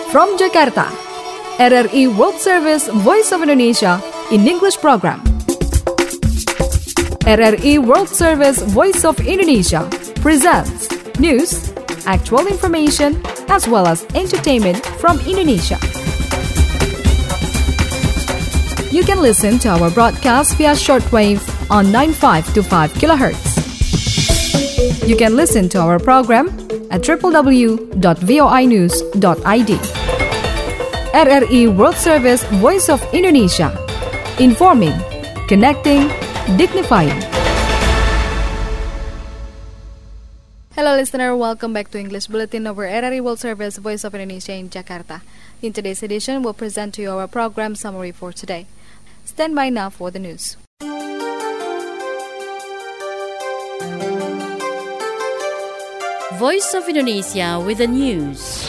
From Jakarta, RRI World Service Voice of Indonesia in English program. RRI World Service Voice of Indonesia presents news, actual information, as well as entertainment from Indonesia. You can listen to our broadcast via shortwave on 9525 kHz. You can listen to our program at www.voinews.id. RRI World Service Voice of Indonesia. Informing, connecting, dignifying. Hello listener, welcome back to English Bulletin over RRI World Service Voice of Indonesia in Jakarta. In today's edition, we'll present to you our program summary for today. Stand by now for the news. Voice of Indonesia with the news.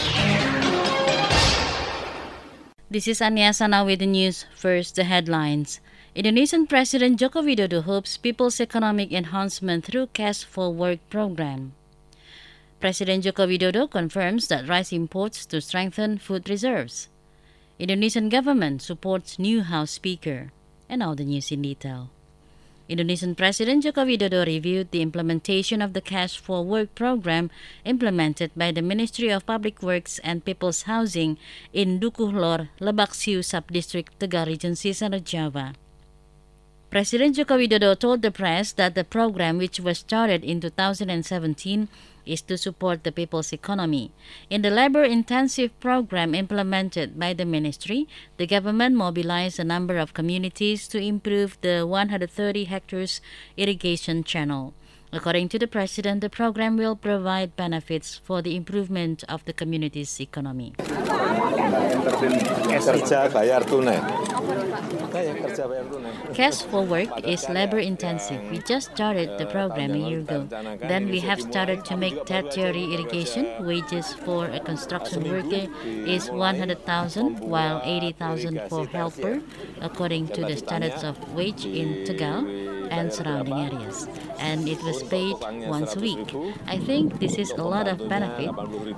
This is Ania Sana with the news. First, the headlines. Indonesian President Joko Widodo hopes people's economic enhancement through Cash for Work program. President Joko Widodo confirms that rice imports to strengthen food reserves. Indonesian government supports new House Speaker. And now the news in detail. Indonesian President Joko Widodo reviewed the implementation of the Cash for Work program implemented by the Ministry of Public Works and People's Housing in Dukuh Lor, Lebak Siu Subdistrict, Tegal Regency, Southern Java. President Joko Widodo told the press that the program, which was started in 2017, is to support the people's economy. In the labor-intensive program implemented by the ministry, the government mobilized a number of communities to improve the 130 hectares irrigation channel. According to the president, the program will provide benefits for the improvement of the community's economy. Cash for Work is labor-intensive. We just started the program a year ago. Then we have started to make tertiary irrigation. Wages for a construction worker is 100,000, while 80,000 for helper, according to the standards of wage in Tegal and surrounding areas. And it was paid once a week. I think this is a lot of benefit.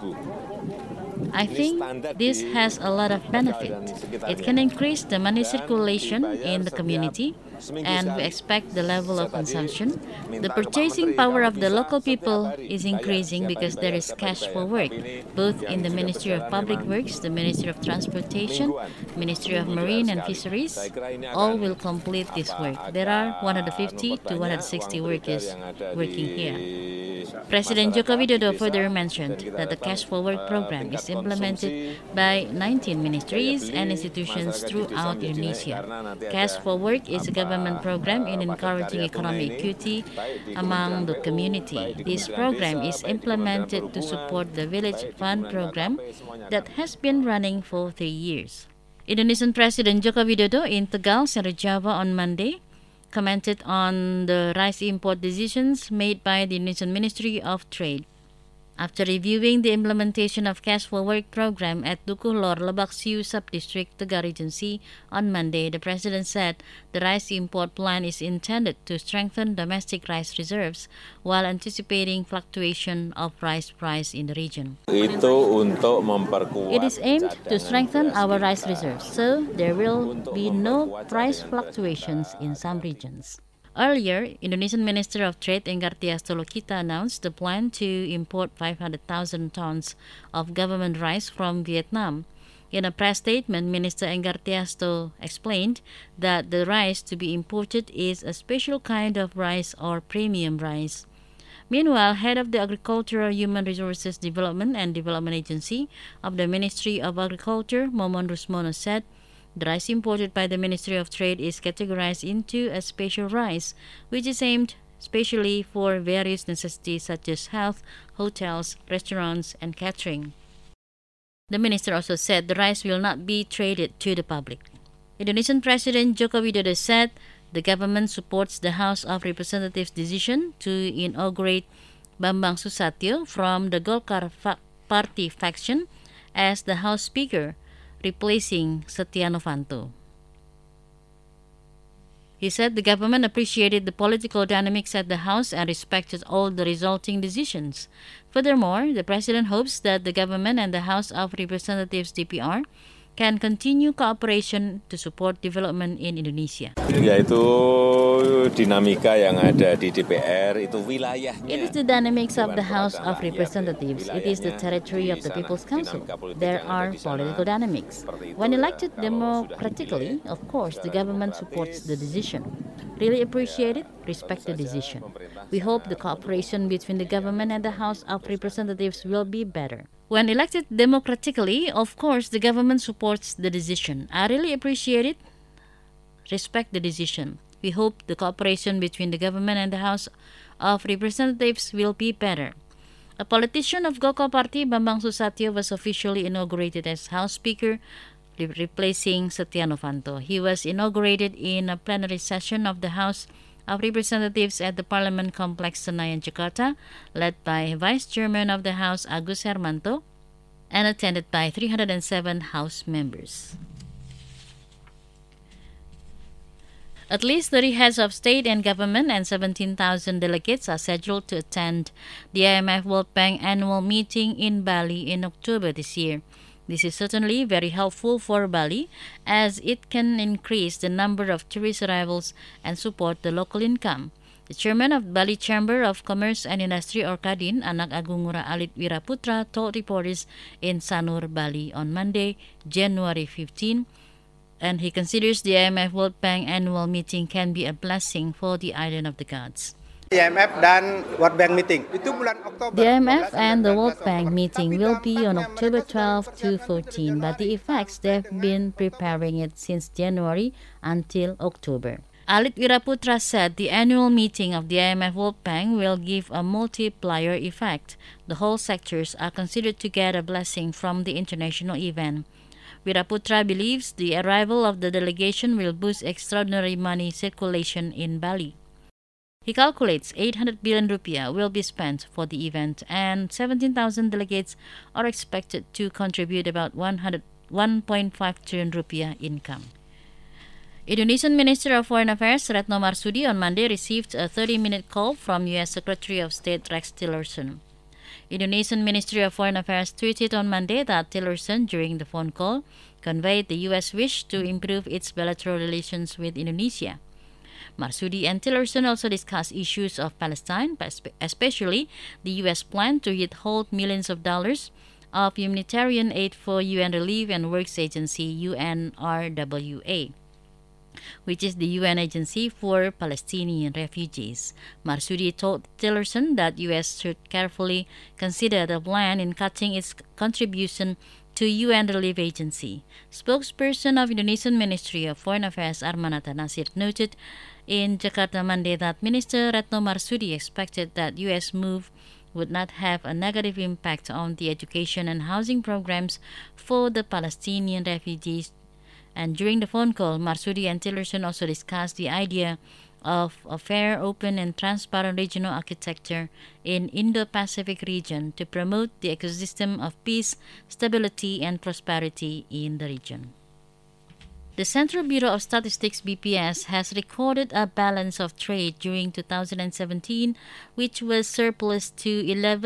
It can increase the money circulation in the community, and we expect the level of consumption. The purchasing power of the local people is increasing because there is cash for work, both in the Ministry of Public Works, the Ministry of Transportation, Ministry of Marine and Fisheries. All will complete this work. There are 150 to 160 workers working here. President Joko Widodo further mentioned that the Cash for Work program is implemented by 19 ministries and institutions throughout Indonesia. Cash for Work is a government program in encouraging economic equity among the community. This program is implemented to support the Village Fund program that has been running for 3 years. Indonesian President Joko Widodo in Tegal, Southern Java on Monday commented on the rice import decisions made by the Indonesian Ministry of Trade. After reviewing the implementation of Cash for Work program at Dukuh Lor, Lebak Siu Subdistrict, Tegal Regency on Monday, the president said the rice import plan is intended to strengthen domestic rice reserves while anticipating fluctuation of rice price in the region. It is aimed to strengthen our rice reserves, so there will be no price fluctuations in some regions. Earlier, Indonesian Minister of Trade Enggartia Stolokita announced the plan to import 500,000 tons of government rice from Vietnam. In a press statement, Minister Enggartia explained that the rice to be imported is a special kind of rice or premium rice. Meanwhile, head of the Agricultural Human Resources Development and Development Agency of the Ministry of Agriculture, Momon Rusmono, said the rice imported by the Ministry of Trade is categorized into a special rice, which is aimed specially for various necessities such as health, hotels, restaurants, and catering. The minister also said the rice will not be traded to the public. Indonesian President Joko Widodo said the government supports the House of Representatives' decision to inaugurate Bambang Susatyo from the Golkar Party faction as the House Speaker, replacing Setia Novanto. He said the government appreciated the political dynamics at the House and respected all the resulting decisions. Furthermore, the President hopes that the government and the House of Representatives DPR can continue cooperation to support development in Indonesia. Yaitu dinamika yang ada di DPR itu wilayahnya. It is the dynamics of the House of Representatives. It is the territory of the People's Council. There are political dynamics. When elected democratically, of course, the government supports the decision. Really appreciate it, respect the decision. We hope the cooperation between the government and the House of Representatives will be better. When elected democratically, of course, the government supports the decision. I really appreciate it, respect the decision. We hope the cooperation between the government and the House of Representatives will be better. A politician of Goko Party, Bambang Susatyo, was officially inaugurated as House Speaker, replacing Setia Novanto. He was inaugurated in a plenary session of the House of Representatives at the Parliament Complex Senayan, Jakarta, led by Vice Chairman of the House Agus Hermanto and attended by 307 House members. At least 30 heads of state and government and 17,000 delegates are scheduled to attend the IMF World Bank annual meeting in Bali in October this year. This is certainly very helpful for Bali as it can increase the number of tourist arrivals and support the local income. The chairman of Bali Chamber of Commerce and Industry, or Kadin, Anak Agung Ngurah Alit Wiraputra, told reporters in Sanur, Bali on Monday, January 15, and he considers the IMF World Bank annual meeting can be a blessing for the island of the gods. IMF dan World Bank meeting. Itu bulan Oktober. The IMF and the World Bank meeting will be on October 12 to 14, but the effects they've been preparing it since January until October. Alit Wiraputra said the annual meeting of the IMF World Bank will give a multiplier effect. The whole sectors are considered to get a blessing from the international event. Wiraputra believes the arrival of the delegation will boost extraordinary money circulation in Bali. He calculates 800 billion rupiah will be spent for the event, and 17,000 delegates are expected to contribute about 1.5 trillion rupiah income. Indonesian Minister of Foreign Affairs Retno Marsudi on Monday received a 30-minute call from U.S. Secretary of State Rex Tillerson. Indonesian Ministry of Foreign Affairs tweeted on Monday that Tillerson, during the phone call, conveyed the U.S. wish to improve its bilateral relations with Indonesia. Marsudi and Tillerson also discussed issues of Palestine, especially the U.S. plan to withhold millions of dollars of humanitarian aid for UN Relief and Works Agency, UNRWA, which is the UN agency for Palestinian refugees. Marsudi told Tillerson that U.S. should carefully consider the plan in cutting its contribution to UN Relief Agency. Spokesperson of Indonesian Ministry of Foreign Affairs Armanata Nasir noted in Jakarta Monday that Minister Retno Marsudi expected that U.S. move would not have a negative impact on the education and housing programs for the Palestinian refugees. And during the phone call, Marsudi and Tillerson also discussed the idea of a fair, open, and transparent regional architecture in Indo-Pacific region to promote the ecosystem of peace, stability, and prosperity in the region. The Central Bureau of Statistics (BPS) has recorded a balance of trade during 2017, which was surplus to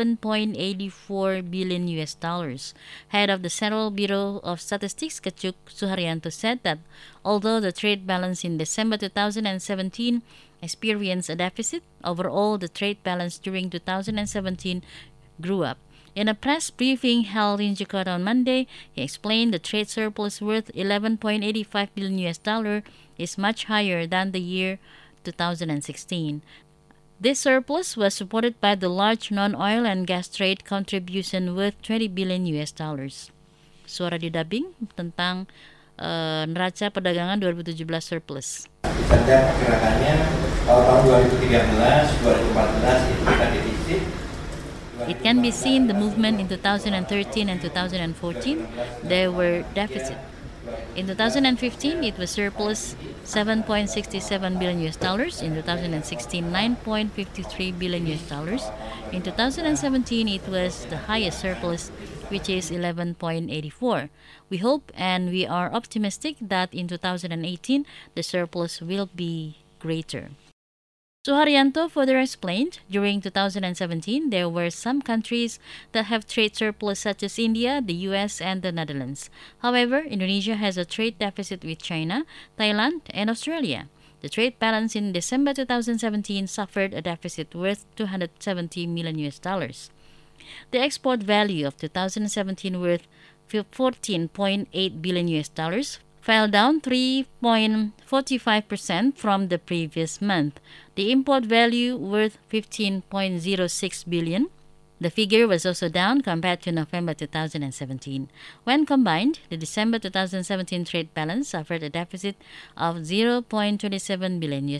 $11.84 billion US. Head of the Central Bureau of Statistics, Kechuk Suharyanto, said that although the trade balance in December 2017 experienced a deficit, overall the trade balance during 2017 grew up. In a press briefing held in Jakarta on Monday, he explained the trade surplus worth $11.85 billion US is much higher than the year 2016. This surplus was supported by the large non-oil and gas trade contribution worth $20 billion US. Suara didubbing tentang neraca perdagangan 2017 surplus. Saja pergerakannya tahun 2013, 2014 itu kita defisit. It can be seen the movement in 2013 and 2014, there were deficit. In 2015, it was surplus $7.67 billion US. In 2016, $9.53 billion US. In 2017, it was the highest surplus, which is $11.84. We hope and we are optimistic that in 2018, the surplus will be greater. Suharyanto further explained, during 2017, there were some countries that have trade surplus such as India, the US, and the Netherlands. However, Indonesia has a trade deficit with China, Thailand, and Australia. The trade balance in December 2017 suffered a deficit worth $270 million. The export value of 2017 worth $14.8 billion fell down 3.45% from the previous month. The import value worth $15.06 billion. The figure was also down compared to November 2017. When combined, the December 2017 trade balance suffered a deficit of $0.27 billion.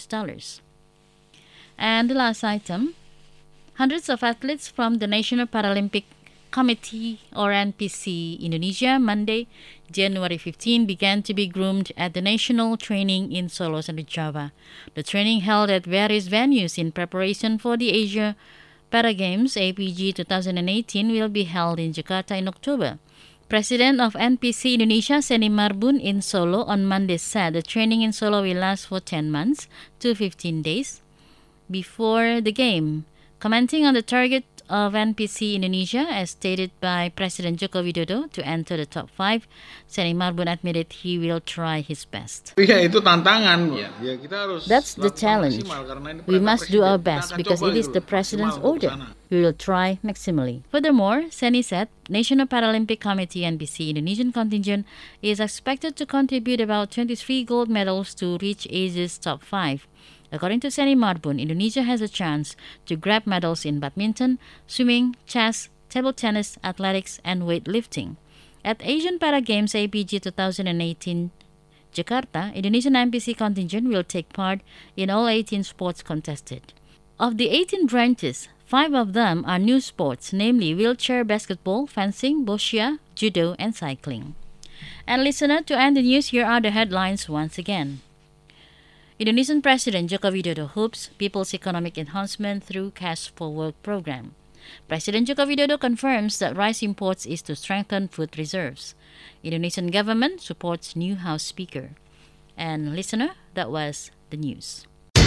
And the last item, hundreds of athletes from the National Paralympic Committee or NPC Indonesia Monday, January 15 began to be groomed at the national training in Solo, South Java. The training held at various venues in preparation for the Asia Para Games APG 2018 will be held in Jakarta in October. President of NPC Indonesia, Seni Marbun, in Solo on Monday said the training in Solo will last for 10 months to 15 days before the game. Commenting on the target of NPC Indonesia, as stated by President Joko Widodo, to enter the top 5, Seni Marbun admitted he will try his best. Itu tantangan. That's the challenge. We must do our best because it is the President's order. We will try maximally. Furthermore, Seni said, National Paralympic Committee NPC Indonesian contingent is expected to contribute about 23 gold medals to reach Asia's top 5. According to Seni Marbun, Indonesia has a chance to grab medals in badminton, swimming, chess, table tennis, athletics, and weightlifting. At Asian Para Games APG 2018 Jakarta, Indonesian NPC contingent will take part in all 18 sports contested. Of the 18 branches, 5 of them are new sports, namely wheelchair basketball, fencing, boccia, judo, and cycling. And listener, to end the news, here are the headlines once again. Indonesian President Joko Widodo hopes people's economic enhancement through Cash for Work program. President Joko Widodo confirms that rice imports is to strengthen food reserves. Indonesian government supports new House Speaker. And listener, that was the news.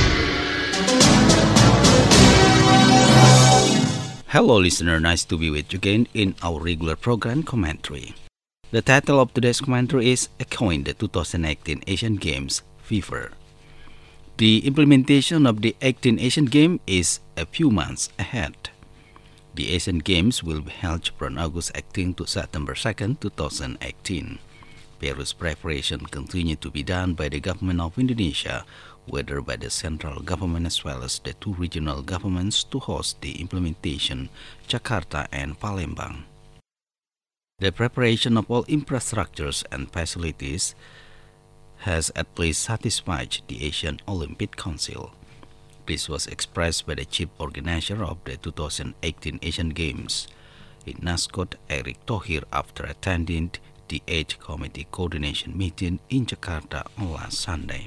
Hello listener, nice to be with you again in our regular program commentary. The title of today's commentary is Echoing the 2018 Asian Games Fever. The implementation of the 18 Asian Games is a few months ahead. The Asian Games will be held from August 18 to September 2, 2018. Various preparations continue to be done by the government of Indonesia, whether by the central government as well as the 2 regional governments to host the implementation, Jakarta and Palembang. The preparation of all infrastructures and facilities has at least satisfied the Asian Olympic Council. This was expressed by the chief organizer of the 2018 Asian Games, INASCOT Erick Thohir, after attending the 8th Committee Coordination meeting in Jakarta on last Sunday.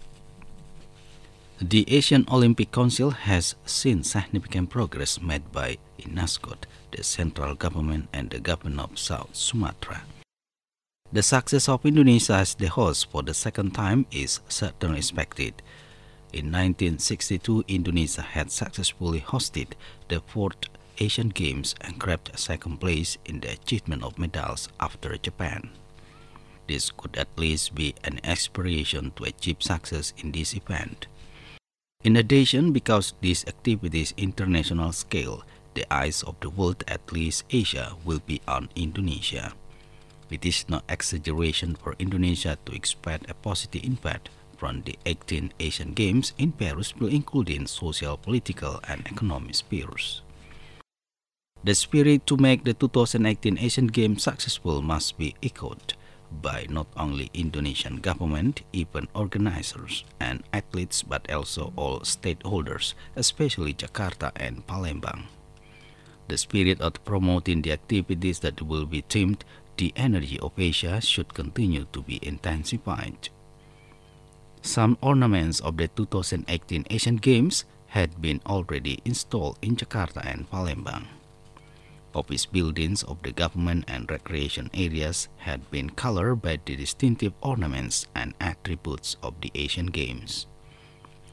The Asian Olympic Council has seen significant progress made by INASCOT, the central government, and the government of South Sumatra. The success of Indonesia as the host for the second time is certainly expected. In 1962, Indonesia had successfully hosted the 4th Asian Games and grabbed second place in the achievement of medals after Japan. This could at least be an inspiration to achieve success in this event. In addition, because this activity is international scale, the eyes of the world, at least Asia, will be on Indonesia. It is no exaggeration for Indonesia to expect a positive impact from the 18th Asian Games in Paris, including social, political, and economic spheres. The spirit to make the 2018 Asian Games successful must be echoed by not only Indonesian government, event organizers, and athletes, but also all stakeholders, especially Jakarta and Palembang. The spirit of promoting the activities that will be themed "The Energy of Asia" should continue to be intensified. Some ornaments of the 2018 Asian Games had been already installed in Jakarta and Palembang. Office buildings of the government and recreation areas had been colored by the distinctive ornaments and attributes of the Asian Games.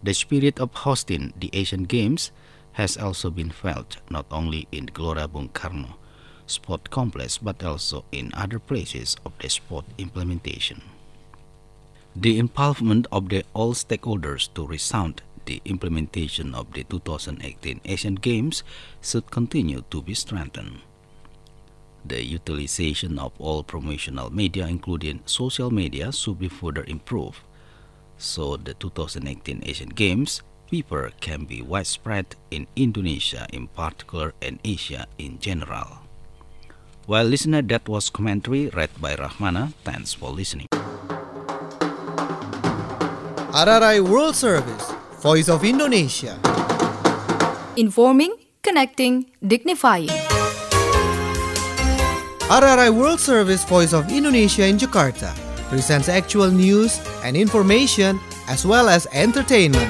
The spirit of hosting the Asian Games has also been felt not only in Gelora Bung Karno Sport Complex but also in other places of the sport implementation. The involvement of all stakeholders to resound the implementation of the 2018 Asian Games should continue to be strengthened. The utilization of all promotional media, including social media, should be further improved, so the 2018 Asian Games people can be widespread in Indonesia in particular and Asia in general. Well, listener, that was commentary read by Rahmana. Thanks for listening. RRI World Service, Voice of Indonesia. Informing, connecting, dignifying. RRI World Service, Voice of Indonesia in Jakarta presents actual news and information as well as entertainment.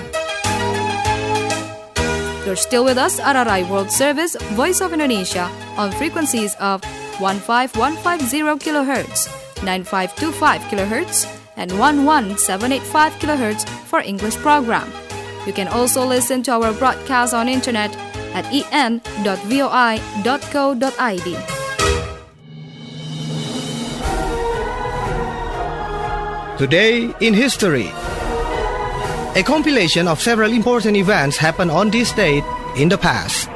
You're still with us, RRI World Service, Voice of Indonesia, on frequencies of 15150 kHz, 9525 kHz, and 11785 kHz for English program. You can also listen to our broadcast on internet at en.voi.co.id. Today in History. A compilation of several important events happened on this date in the past.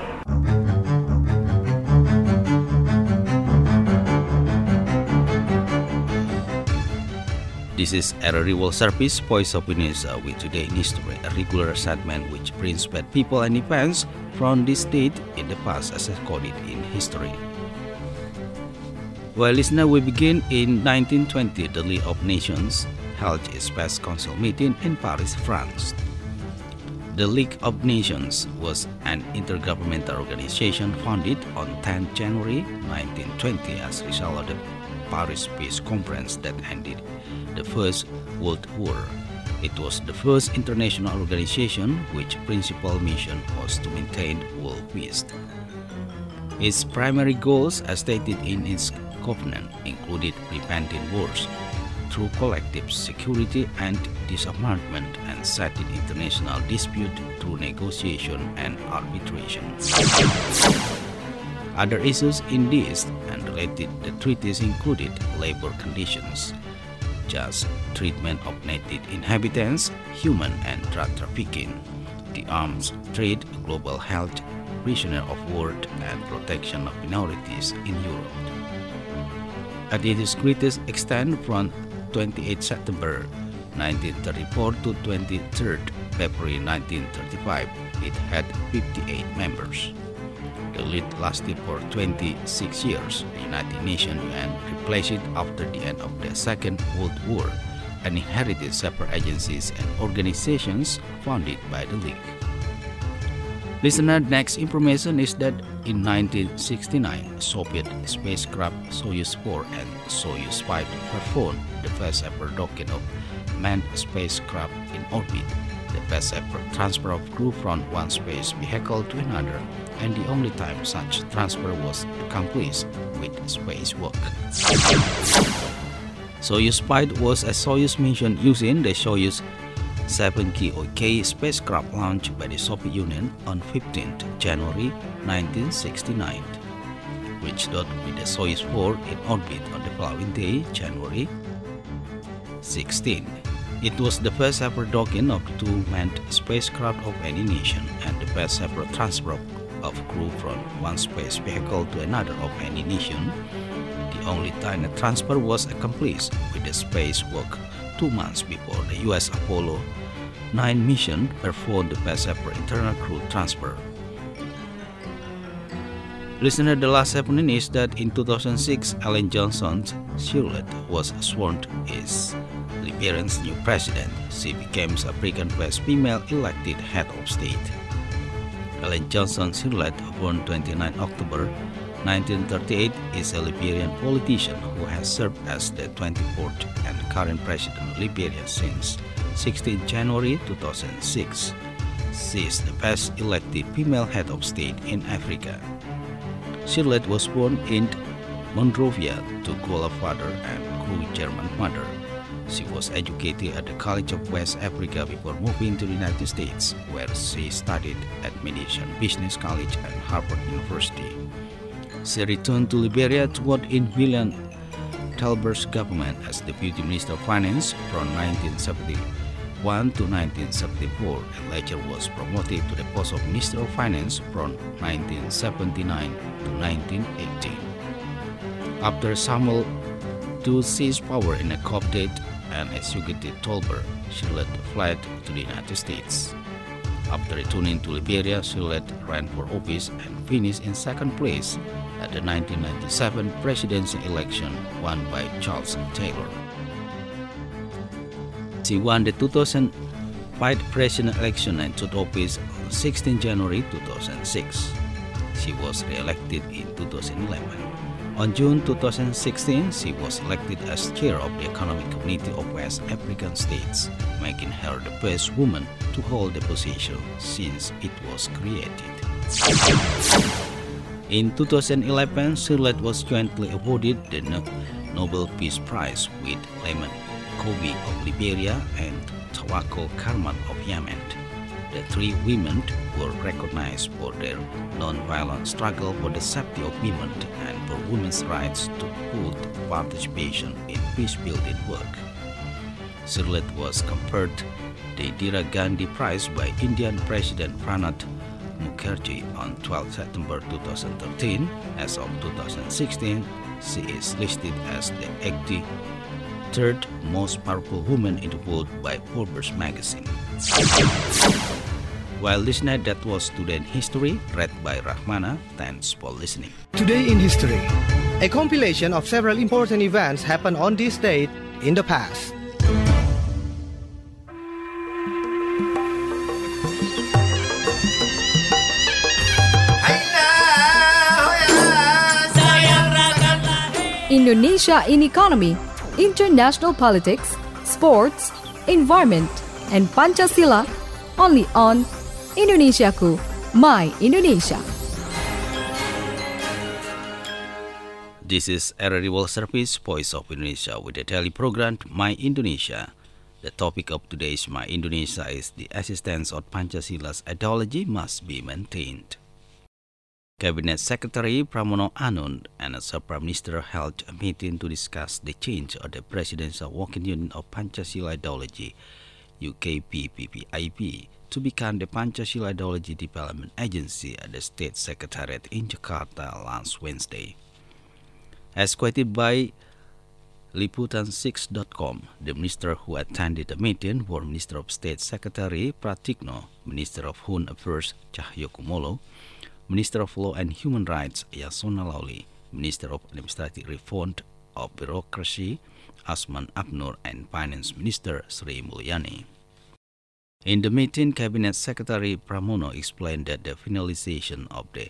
This is RRI World Service, Voice of Indonesia, with Today in History, a regular segment which brings back people and events from this date in the past as recorded in history. Well, listener, we begin in 1920. The League of Nations held its first council meeting in Paris, France. The League of Nations was an intergovernmental organization founded on 10 January 1920 as a result of the Paris Peace Conference that ended the First World War. It was the first international organization which principal mission was to maintain world peace. Its primary goals, as stated in its covenant, included preventing wars through collective security and disarmament and settling international dispute through negotiation and arbitration. Other issues in this and related the treaties included labor conditions, just treatment of native inhabitants, human and drug trafficking, the arms trade, global health, prisoner of war, and protection of minorities in Europe. At its greatest extent from 28 September 1934 to 23 February 1935, it had 58 members. The lead lasted for 26 years. The United Nations UN replaced it after the end of the Second World War and inherited separate agencies and organizations founded by the League. Listener, next information is that in 1969, Soviet spacecraft Soyuz 4 and Soyuz 5 performed the first ever docking of manned spacecraft in orbit, the first ever transfer of crew from one space vehicle to another, and the only time such transfer was accomplished with spacewalk. Soyuz 5 was a Soyuz mission using the Soyuz 7K spacecraft launched by the Soviet Union on 15th January 1969, which docked with the Soyuz 4 in orbit on the following day, January 16. It was the first ever docking of two manned spacecraft of any nation and the first ever transfer of crew from one space vehicle to another of any nation. The only time a transfer was accomplished with the spacewalk 2 months before the U.S. Apollo 9 mission performed the first ever internal crew transfer. Listener, the last happening is that in 2006, Ellen Johnson Sirleaf was sworn as Liberia's new president. She became Africa's first female elected head of state. Ellen Johnson Sirleaf, born 29 October 1938, is a Liberian politician who has served as the 24th and current president of Liberia since 16 January 2006. She is the first elected female head of state in Africa. Sirleaf was born in Monrovia to Gola father and Kru German mother. She was educated at the College of West Africa before moving to the United States, where she studied at Mediation Business College and Harvard University. She returned to Liberia to work in William Tolbert's government as Deputy Minister of Finance from 1971 to 1974, and later was promoted to the post of Minister of Finance from 1979 to 1980. After Samuel II seized power in a coup d'etat and executed Tolbert, Shillett fled to the United States. After returning to Liberia, Shillett ran for office and finished in second place at the 1997 presidential election won by Charles Taylor. She won the 2005 presidential election and took office on 16 January 2006. She was re-elected in 2011. On June 2016, she was elected as chair of the Economic Community of West African States, making her the first woman to hold the position since it was created. In 2011, Shillett was jointly awarded the Nobel Peace Prize with Lamin Kobe of Liberia and Tawakkol Karman of Yemen. The three women were recognized for their non-violent struggle for the safety of women and for women's rights to full participation in peace-building work. Shillett was conferred the Indira Gandhi Prize by Indian President Pranab Mukherjee on 12 September 2013. As of 2016, she is listed as the 83rd most powerful woman in the world by Forbes magazine. Well, listener, that was Today in History, read by Rahmana. Thanks for listening. Today in History, a compilation of several important events happened on this date in the past. Indonesia in economy, international politics, sports, environment, and Pancasila, only on Indonesiaku, My Indonesia. This is RRI World Service, Voice of Indonesia, with the daily program My Indonesia. The topic of today's My Indonesia is the existence of Pancasila's ideology must be maintained. Cabinet Secretary Pramono Anung and the Prime Minister held a meeting to discuss the change of the Presidential Working Unit of Pancasila Ideology, UKP-PPIP, to become the Pancasila Ideology Development Agency at the State Secretariat in Jakarta last Wednesday. As quoted by Liputan6.com, the minister who attended the meeting were Minister of State Secretary Pratikno, Minister of Home Affairs Cahyokumolo, Minister of Law and Human Rights Yasona Lawli, Minister of Administrative Reform of Bureaucracy Asman Abnur, and Finance Minister Sri Mulyani. In the meeting, Cabinet Secretary Pramono explained that the finalization of the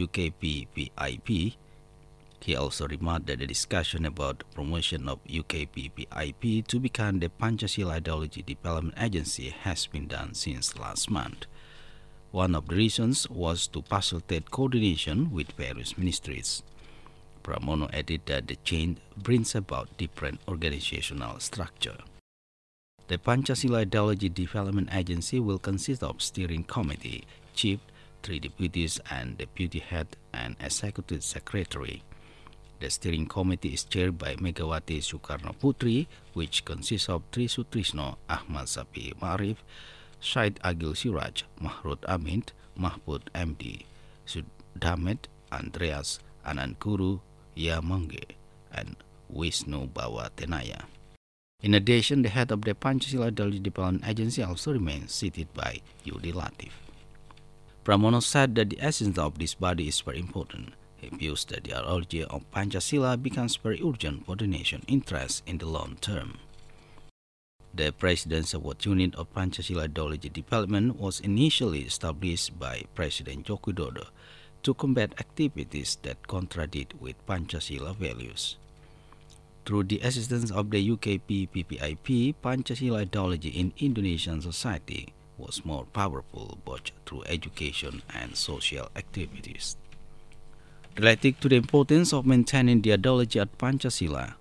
UKP-PIP. He also remarked that the discussion about promotion of UKP-PIP to become the Pancasila Ideology Development Agency has been done since last month. One of the reasons was to facilitate coordination with various ministries. Pramono added that the change brings about different organizational structure. The Pancasila Ideology Development Agency will consist of steering committee, chief, 3 deputies, and deputy head and executive secretary. The steering committee is chaired by Megawati Soekarno Putri, which consists of Tri Sutrisno, Ahmad Safi Ma'arif, Syed Agil Siraj, Mahrud Amin, Mahfud MD, Sudamet Andreas Anankuru Yamangge, and Wisnu Bawa Tenaya. In addition, the head of the Pancasila Ideology Development Agency also remains seated by Yudi Latif. Pramono said that the essence of this body is very important. He views that the ideology of Pancasila becomes very urgent for the nation's interests in the long term. The Presidential Work Unit of Pancasila Ideology Development was initially established by President Joko Widodo to combat activities that contradict with Pancasila values. Through the assistance of the UKP-PPIP, Pancasila ideology in Indonesian society was more powerful both through education and social activities. Related to the importance of maintaining the ideology at Pancasila,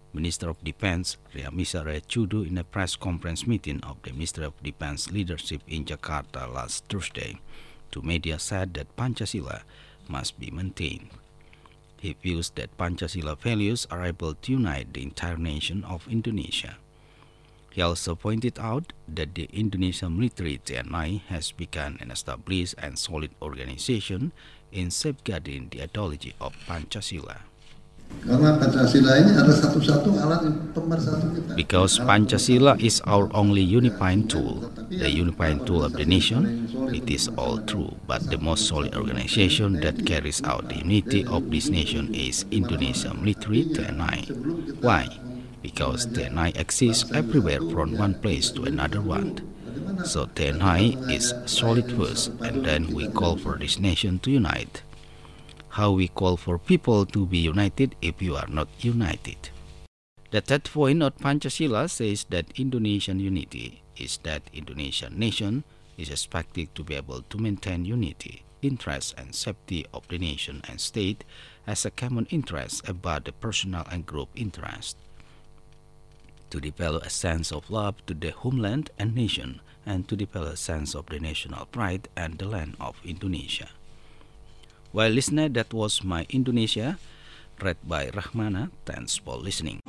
Minister of Defense Riamisare Chudu in a press conference meeting of the Ministry of Defense leadership in Jakarta last Thursday to media said that Pancasila must be maintained. He views that Pancasila values are able to unite the entire nation of Indonesia. He also pointed out that the Indonesian military TNI has become an established and solid organization in safeguarding the ideology of Pancasila. Karena Pancasila ini adalah satu-satu alat pemersatu kita. Because Pancasila is our only unifying tool, the unifying tool of the nation, it is all true, but the most solid organization that carries out the unity of this nation is Indonesian military TNI. Why? Because TNI exists everywhere from one place to another one. So TNI is solid first, and then we call for this nation to unite. How we call for people to be united if you are not united. The third point of Pancasila says that Indonesian unity is that Indonesian nation is expected to be able to maintain unity, interest and safety of the nation and state as a common interest above the personal and group interest. To develop a sense of love to the homeland and nation, and to develop a sense of the national pride and the land of Indonesia. Well, listener, that was My Indonesia, read by Rahmana. Thanks for listening.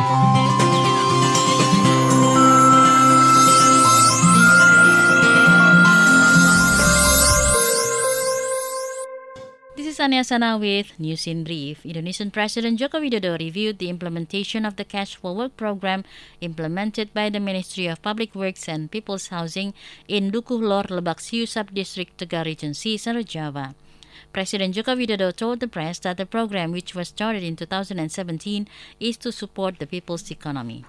This is Ania Sana with News in Brief. Indonesian President Joko Widodo reviewed the implementation of the Cash for Work program implemented by the Ministry of Public Works and People's Housing in Dukuh Lor Lebak Siu Subdistrict Tegar Regency, Central Java. President Joko Widodo told the press that the program, which was started in 2017, is to support the people's economy.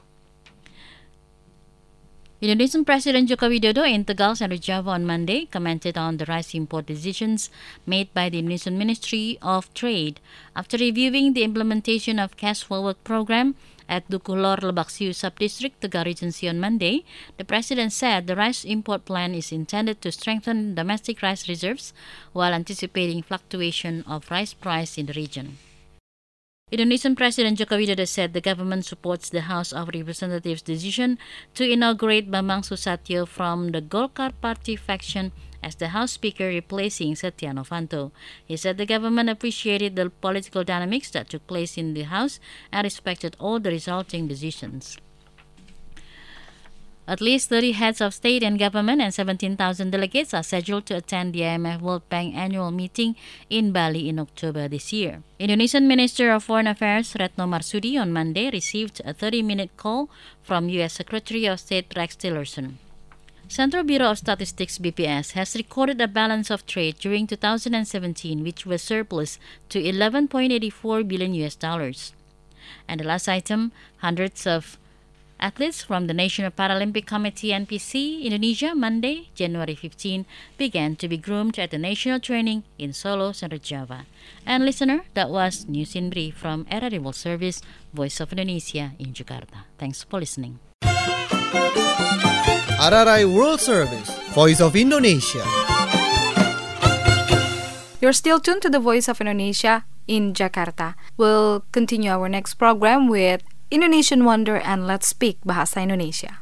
Indonesian President Joko Widodo in Tegal, Central Java on Monday commented on the rice import decisions made by the Indonesian Ministry of Trade after reviewing the implementation of Cash for Work program at Dukuh Lor Lebak Siu Subdistrict Tegar Regency on Monday. The President said the rice import plan is intended to strengthen domestic rice reserves while anticipating fluctuation of rice price in the region. Indonesian President Joko Widodo said the government supports the House of Representatives' decision to inaugurate Bambang Susatyo from the Golkar Party faction as the House Speaker, replacing Setia Novanto. He said the government appreciated the political dynamics that took place in the House and respected all the resulting decisions. At least 30 heads of state and government and 17,000 delegates are scheduled to attend the IMF World Bank annual meeting in Bali in October this year. Indonesian Minister of Foreign Affairs Retno Marsudi on Monday received a 30-minute call from U.S. Secretary of State Rex Tillerson. Central Bureau of Statistics BPS has recorded a balance of trade during 2017 which was surplus to $11.84 billion. And the last item, hundreds of athletes from the National Paralympic Committee NPC Indonesia Monday, January 15, began to be groomed at the national training in Solo, Central Java. And listener, that was News in Brief from RRI World Service, Voice of Indonesia in Jakarta. Thanks for listening. RRI World Service, Voice of Indonesia. You're still tuned to the Voice of Indonesia in Jakarta. We'll continue our next program with Indonesian Wonder and Let's Speak Bahasa Indonesia.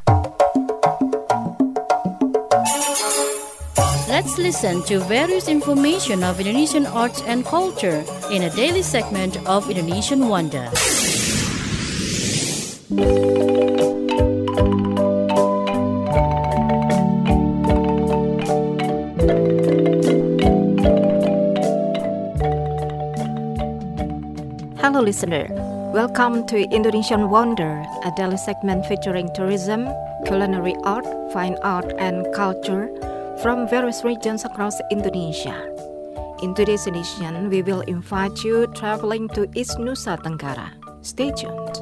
Let's listen to various information of Indonesian arts and culture in a daily segment of Indonesian Wonder. Hello listener, welcome to Indonesian Wonder, a daily segment featuring tourism, culinary art, fine art and culture from various regions across Indonesia. In today's edition, we will invite you traveling to East Nusa Tenggara. Stay tuned.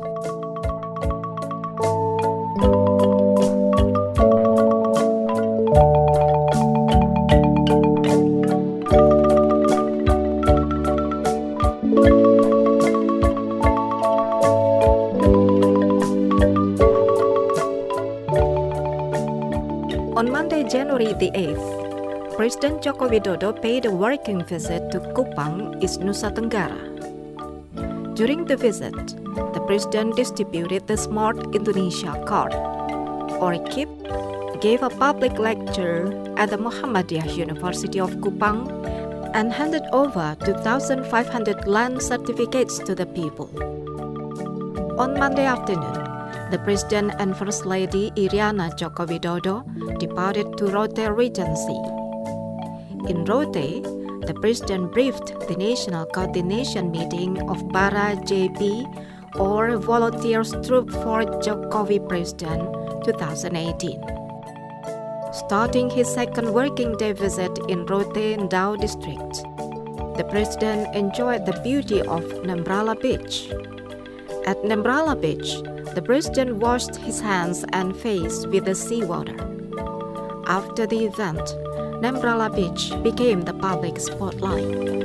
On Monday, January the 8th, President Joko Widodo paid a working visit to Kupang, East Nusa Tenggara. During the visit, the President distributed the Smart Indonesia card. Orikip gave a public lecture at the Muhammadiyah University of Kupang and handed over 2,500 land certificates to the people. On Monday afternoon, the President and First Lady Iriana Joko Widodo departed to Rote Regency. In Rote, the President briefed the National Coordination Meeting of Bara JP, or Volunteers Troop for Jokowi President 2018. Starting his second working day visit in Rote Ndau district, the President enjoyed the beauty of Nembrala Beach. At Nembrala Beach, the President washed his hands and face with the seawater. After the event, Nembrala Beach became the public spotlight.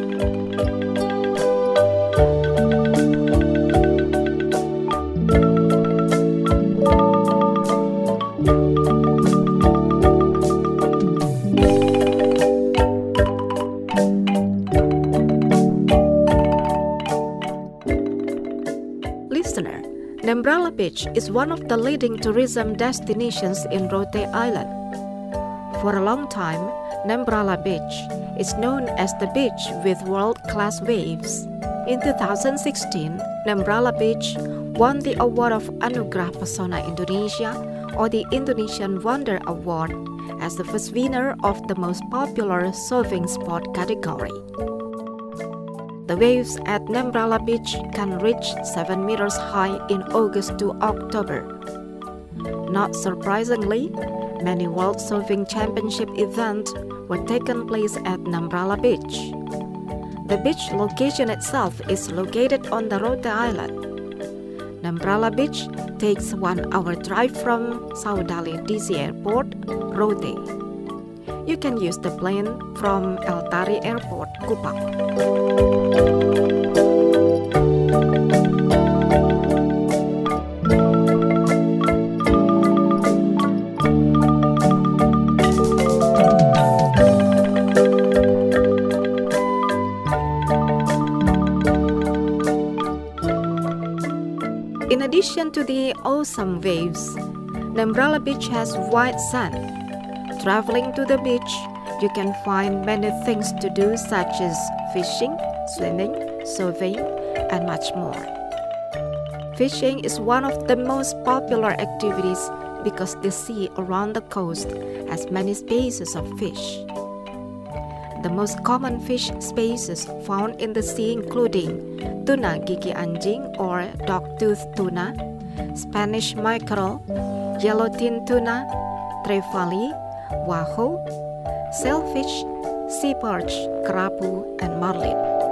Listener, Nembrala Beach is one of the leading tourism destinations in Rote Island. For a long time, Nembrala Beach is known as the beach with world-class waves. In 2016, Nembrala Beach won the award of Anugerah Pesona Indonesia, or the Indonesian Wonder Award, as the first winner of the most popular surfing sport category. The waves at Nembrala Beach can reach 7 meters high in August to October. Not surprisingly, many World Surfing Championship events were taken place at Nembrala Beach. The beach location itself is located on the Rote Island. Nembrala Beach takes 1 hour drive from Saudade DC Airport, Rote. You can use the plane from El Tari Airport, Kupang. In addition to the awesome waves, Nembrala Beach has white sand. Traveling to the beach, you can find many things to do such as fishing, swimming, surfing, and much more. Fishing is one of the most popular activities because the sea around the coast has many species of fish. The most common fish species found in the sea including tuna gigi anjing or dog-tooth tuna, Spanish mackerel, yellowfin tuna, trevally, wahoo, sailfish, sea perch, kerapu, and marlin.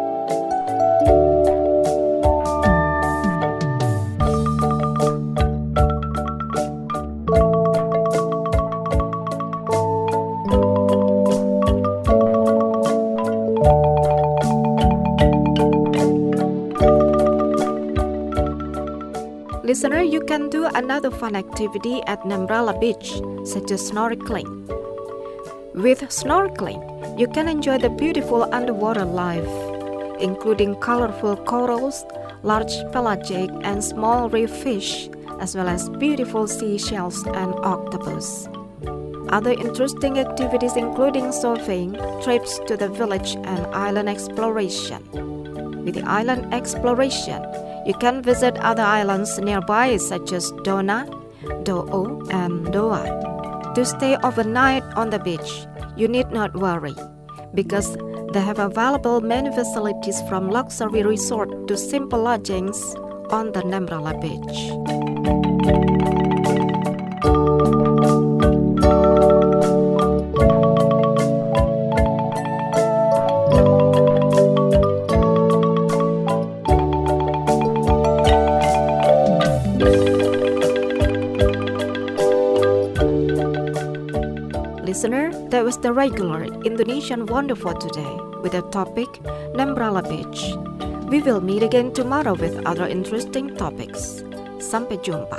Listener, you can do another fun activity at Nembrala Beach, such as snorkeling. With snorkeling, you can enjoy the beautiful underwater life, including colorful corals, large pelagic and small reef fish, as well as beautiful seashells and octopus. Other interesting activities including surfing, trips to the village, and island exploration. With the island exploration, you can visit other islands nearby such as Dona, Do'o, and Doa. To stay overnight on the beach, you need not worry because they have available many facilities from luxury resort to simple lodgings on the Nembrala Beach. Listener, that was the regular Indonesian Wonder for today with the topic Nembrala Beach. We will meet again tomorrow with other interesting topics. Sampai jumpa.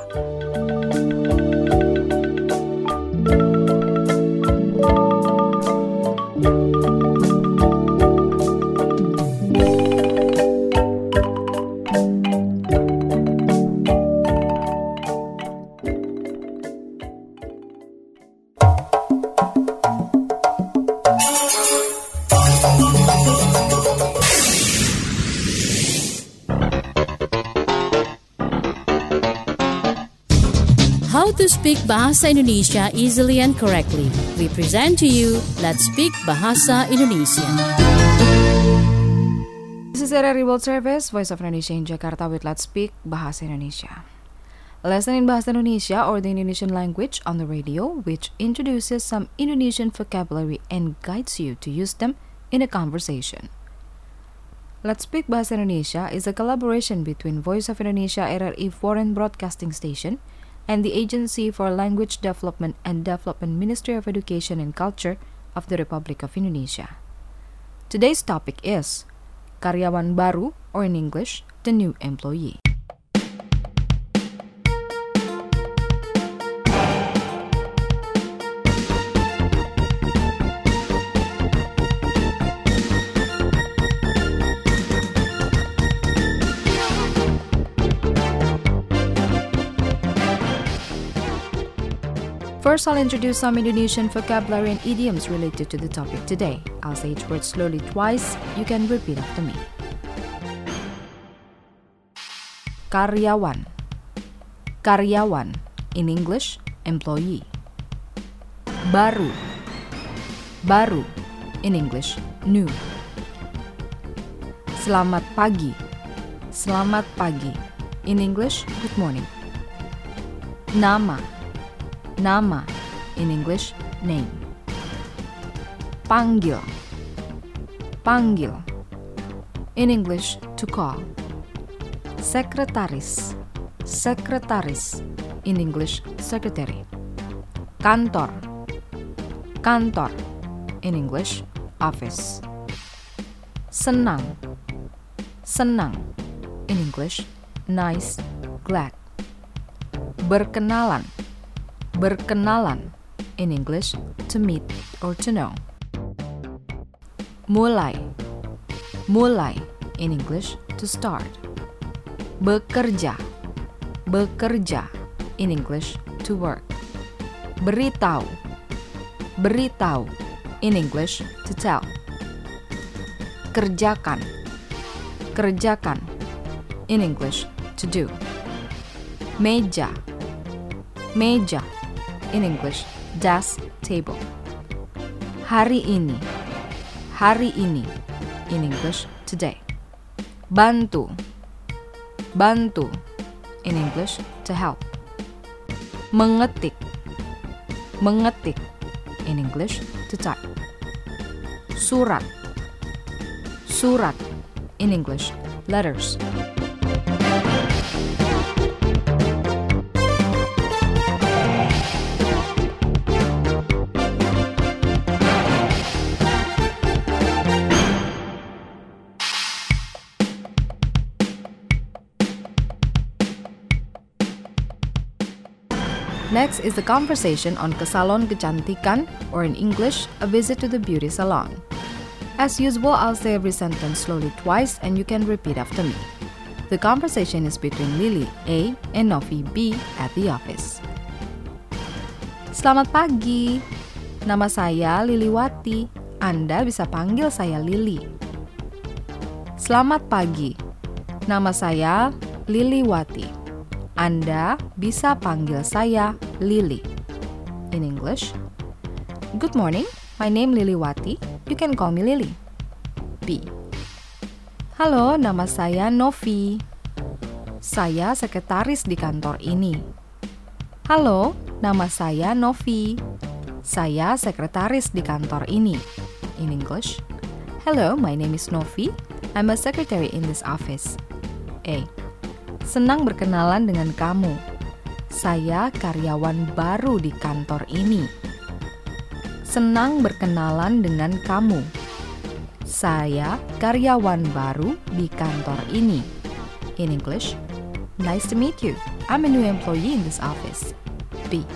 How to speak Bahasa Indonesia easily and correctly. We present to you Let's Speak Bahasa Indonesia. This is RRI World Service, Voice of Indonesia in Jakarta with Let's Speak Bahasa Indonesia. A lesson in Bahasa Indonesia or the Indonesian language on the radio, which introduces some Indonesian vocabulary and guides you to use them in a conversation. Let's Speak Bahasa Indonesia is a collaboration between Voice of Indonesia RRI Foreign Broadcasting Station and the Agency for Language Development and Development Ministry of Education and Culture of the Republic of Indonesia. Today's topic is karyawan baru, or in English, the new employee. First, I'll introduce some Indonesian vocabulary and idioms related to the topic today. I'll say each word slowly twice. You can repeat after me. Karyawan. Karyawan. In English, employee. Baru. Baru. In English, new. Selamat pagi. Selamat pagi. In English, good morning. Nama. Nama, in English, name. Panggil. Panggil. In English, to call. Sekretaris. Sekretaris. In English, secretary. Kantor. Kantor. In English, office. Senang. Senang. In English, nice, glad. Berkenalan. Berkenalan, in English, to meet or to know. Mulai. Mulai, in English, to start. Bekerja. Bekerja, in English, to work. Beritahu. Beritahu, in English, to tell. Kerjakan. Kerjakan, in English, to do. Meja. Meja, in English, desk, table. Hari ini. Hari ini, in English, today. Bantu. Bantu, in English, to help. Mengetik. Mengetik, in English, to type. Surat. Surat, in English, letters. Next is the conversation on ke salon kecantikan, or in English, a visit to the beauty salon. As usual, I'll say every sentence slowly twice and you can repeat after me. The conversation is between Lily A and Novi B at the office. Selamat pagi, nama saya Liliwati. Anda bisa panggil saya Lily. Selamat pagi, nama saya Liliwati. Anda bisa panggil saya Lily. In English, good morning, my name Liliwati. You can call me Lily. B. Halo, nama saya Novi. Saya sekretaris di kantor ini. Halo, nama saya Novi. Saya sekretaris di kantor ini. In English, hello, my name is Novi. I'm a secretary in this office. A. Senang berkenalan dengan kamu. Saya karyawan baru di kantor ini. Senang berkenalan dengan kamu. Saya karyawan baru di kantor ini. In English, nice to meet you. I'm a new employee in this office. B.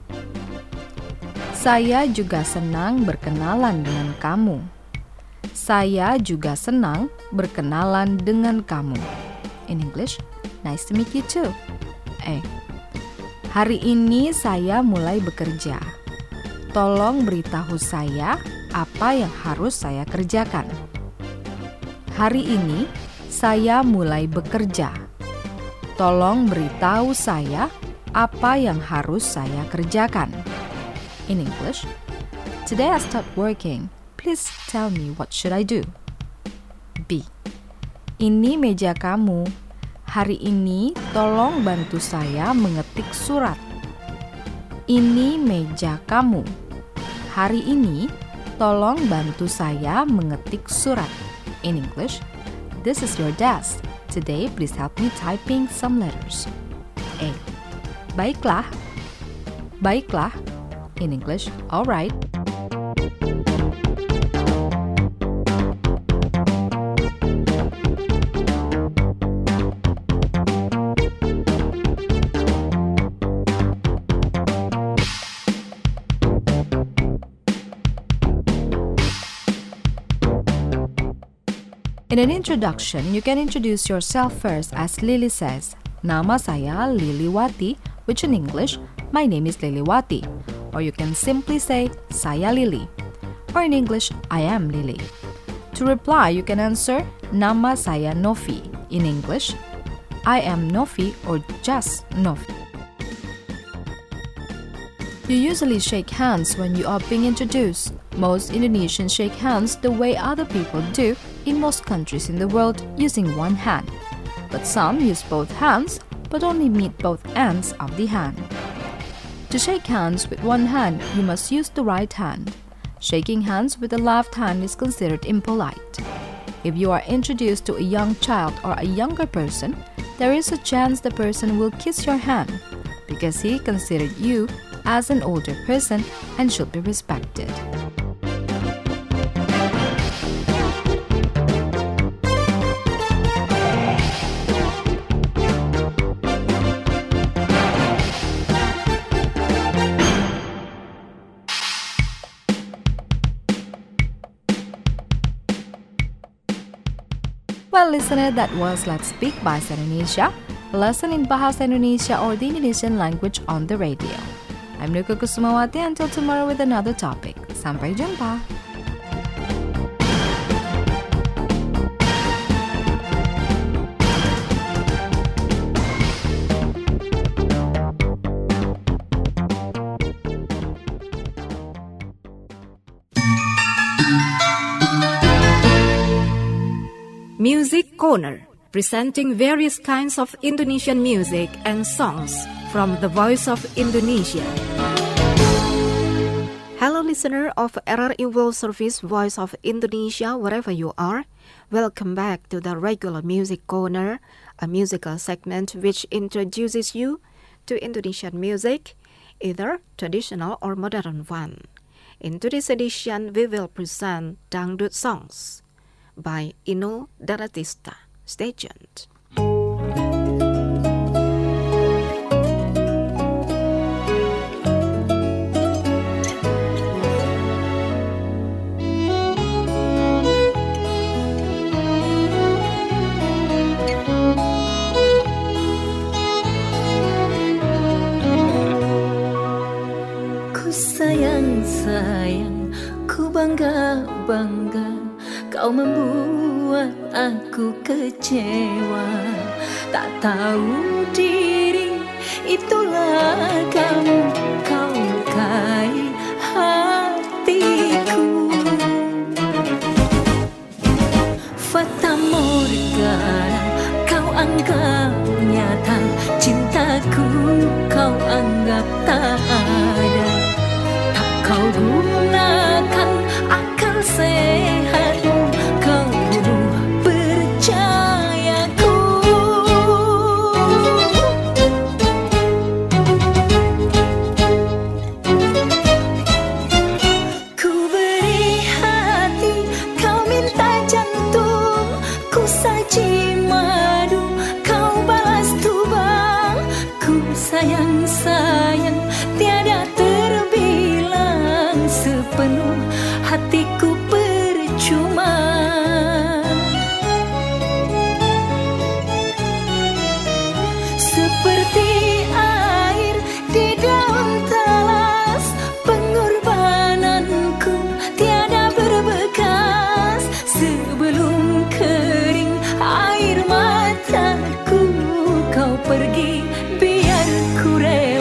Saya juga senang berkenalan dengan kamu. Saya juga senang berkenalan dengan kamu. In English, nice to meet you too. A. Hari ini saya mulai bekerja. Tolong beritahu saya apa yang harus saya kerjakan. Hari ini saya mulai bekerja. Tolong beritahu saya apa yang harus saya kerjakan? In English, today I start working. Please tell me what should I do? B. Ini meja kamu. Hari ini tolong bantu saya mengetik surat. Ini meja kamu. Hari ini tolong bantu saya mengetik surat. In English, this is your desk. Today, please help me typing some letters. A. Baiklah. Baiklah. In English, all right. In an introduction, you can introduce yourself first as Lily says, Nama saya Liliwati, which in English, my name is Liliwati. Or you can simply say, Saya Lily. Or in English, I am Lily. To reply, you can answer, Nama saya Novi. In English, I am Novi or just Novi. You usually shake hands when you are being introduced. Most Indonesians shake hands the way other people do in most countries in the world using one hand. But some use both hands but only meet both ends of the hand. To shake hands with one hand, you must use the right hand. Shaking hands with the left hand is considered impolite. If you are introduced to a young child or a younger person, there is a chance the person will kiss your hand because he considered you as an older person and should be respected. Well, listener, that was Let's Speak Bahasa Indonesia, a lesson in Bahasa Indonesia or the Indonesian language on the radio. I'm Nuka Kusumawati. Until tomorrow with another topic. Sampai jumpa. Music Corner, presenting various kinds of Indonesian music and songs from the Voice of Indonesia. Hello listener of RRI World Service Voice of Indonesia, wherever you are. Welcome back to the regular Music Corner, a musical segment which introduces you to Indonesian music, either traditional or modern one. In today's edition, we will present Dangdut songs by Inul Daratista. Stay tuned. Ku sayang, ku bangga, kau membuat aku kecewa. Tak tahu diri, itulah kamu, kau lukai hatiku. Fata Morgana, kau anggap nyata, cintaku kau anggap tak ada. Tak kau gunakan akal sehatmu, kau bunuh percayaku. Ku beri hati, kau minta jantung, ku saji madu, kau balas tuba. Ku sayang, tiada terbilang sepenuh hatiku percuma. Seperti air di daun talas, pengorbananku tiada berbekas. Sebelum kering air mataku, kau pergi biar ku rela.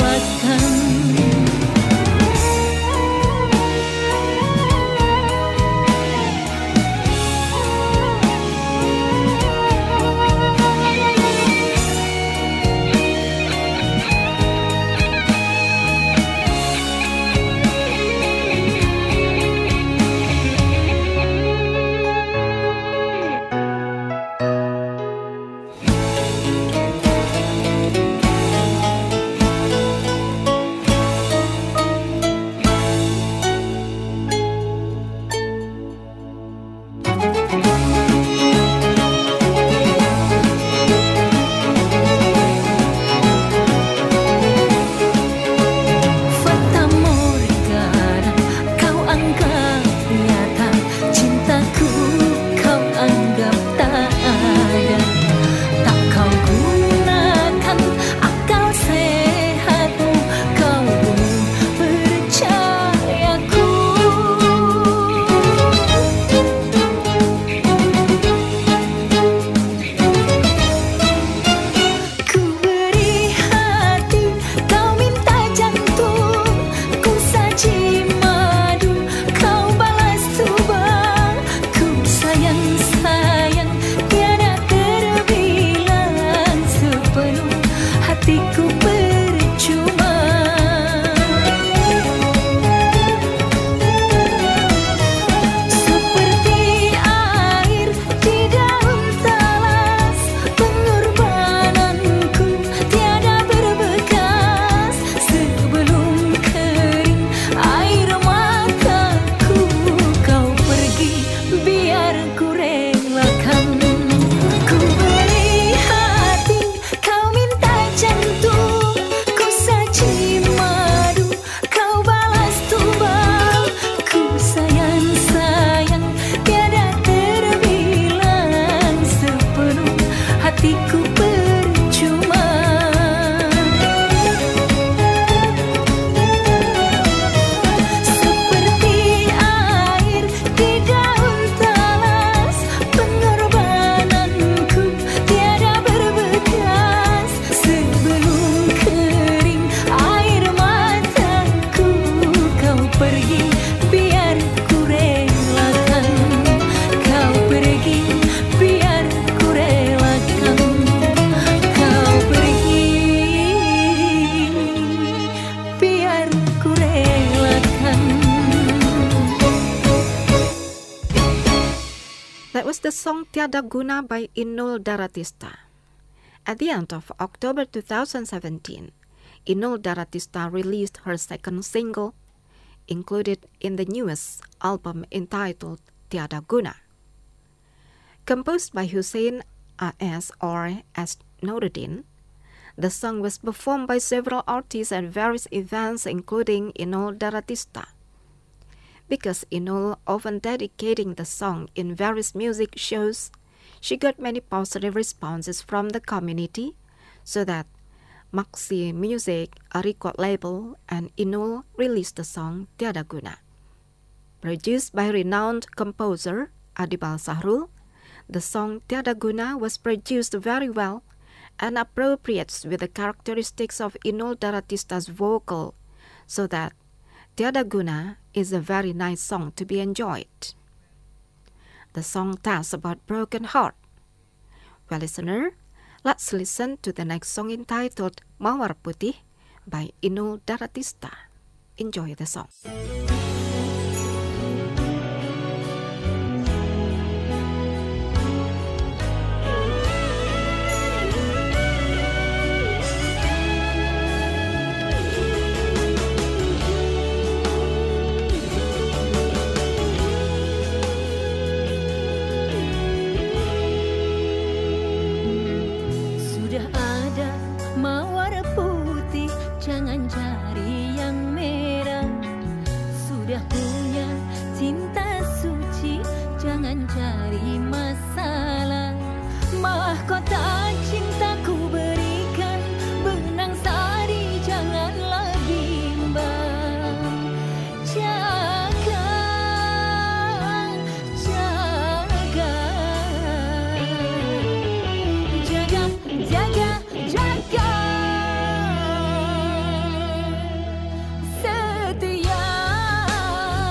the song Tiada Guna by Inul Daratista. At the end of October 2017, Inul Daratista released her second single, included in the newest album entitled Tiada Guna. Composed by Hussein A.S. or S. Nuruddin, the song was performed by several artists at various events including Inul Daratista. Because Inul often dedicating the song in various music shows, she got many positive responses from the community, so that Maxi Music, a record label, and Inul released the song Tiada Guna. Produced by renowned composer Adibal Sahrul, the song Tiada Guna was produced very well and appropriates with the characteristics of Inul Daratista's vocal, so that Tiada Guna is a very nice song to be enjoyed. The song tells about broken heart. Well, listener, let's listen to the next song entitled Mawar Putih by Inul Daratista. Enjoy the song. Setia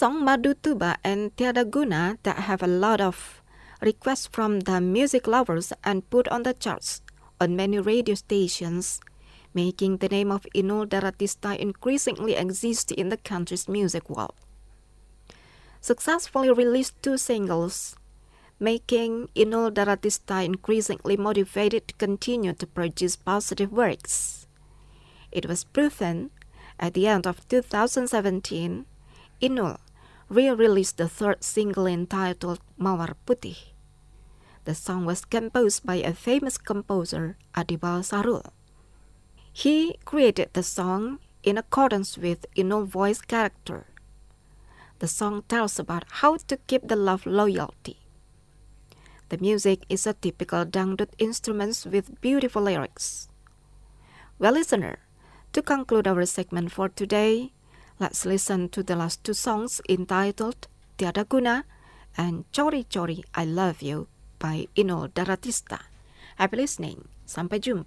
song Madu Tuba and Tiada Guna that have a lot of requests from the music lovers and put on the charts on many radio stations, making the name of Inul Daratista increasingly exist in the country's music world. Successfully released 2 singles, making Inul Daratista increasingly motivated to continue to produce positive works. It was proven at the end of 2017, Inul re-released the 3rd single entitled Mawar Putih. The song was composed by a famous composer, Adibal Sarul. He created the song in accordance with Inul's voice character. The song tells about how to keep the love loyalty. The music is a typical dangdut instruments with beautiful lyrics. Well, listener, to conclude our segment for today, let's listen to the last 2 songs entitled Tiada Guna and Cori Cori I Love You by Inul Daratista. Happy listening. Sampai jumpa.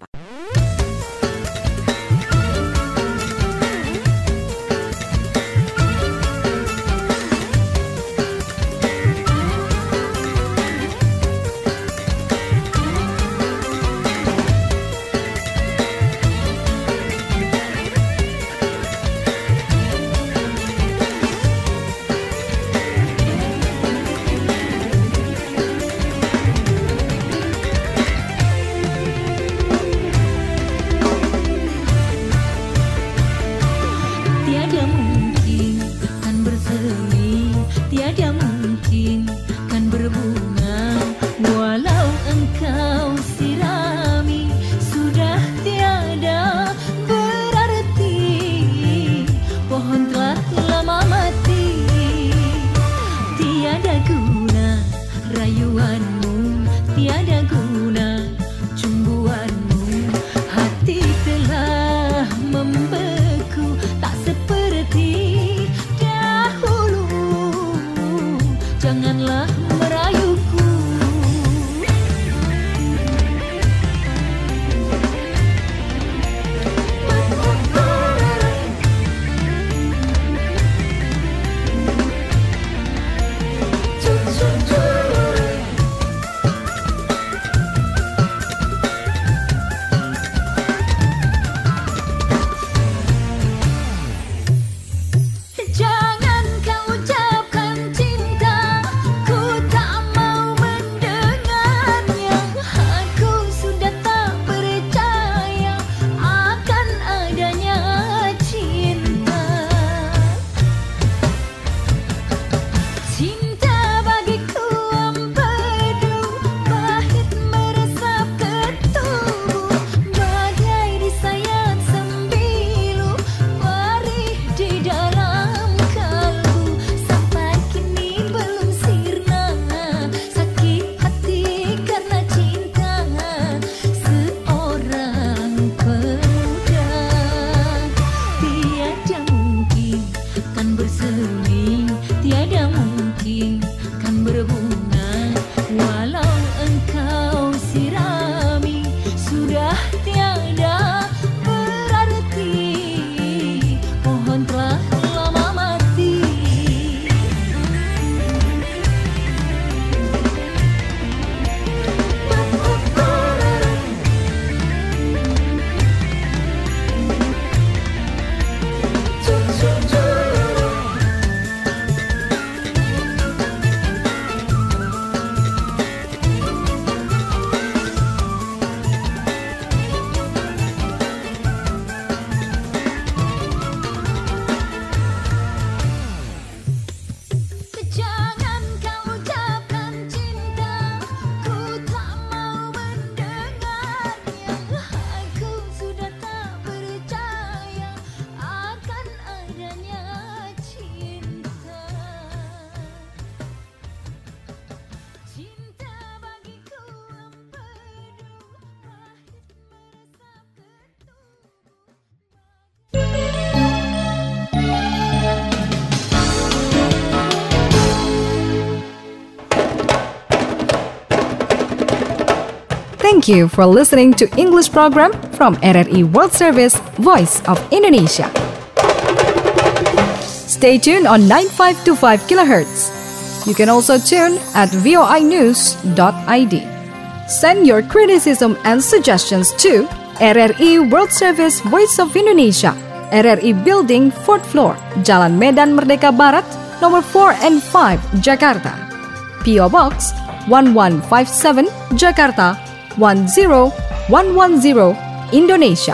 Thank you for listening to English program from RRI World Service, Voice of Indonesia. Stay tuned on 9525 kHz. You can also tune at voinews.id. Send your criticism and suggestions to RRI World Service Voice of Indonesia, RRI Building 4th floor, Jalan Medan Merdeka Barat, nomor 4 and 5, Jakarta. PO Box 1157, Jakarta 10110, Indonesia.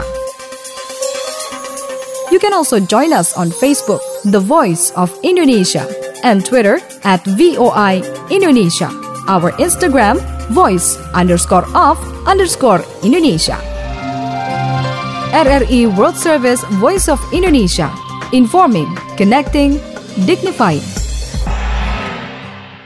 You can also join us on Facebook, The Voice of Indonesia, and Twitter at VOI Indonesia. Our Instagram, voice_of_Indonesia. RRI World Service Voice of Indonesia. Informing, connecting, dignifying.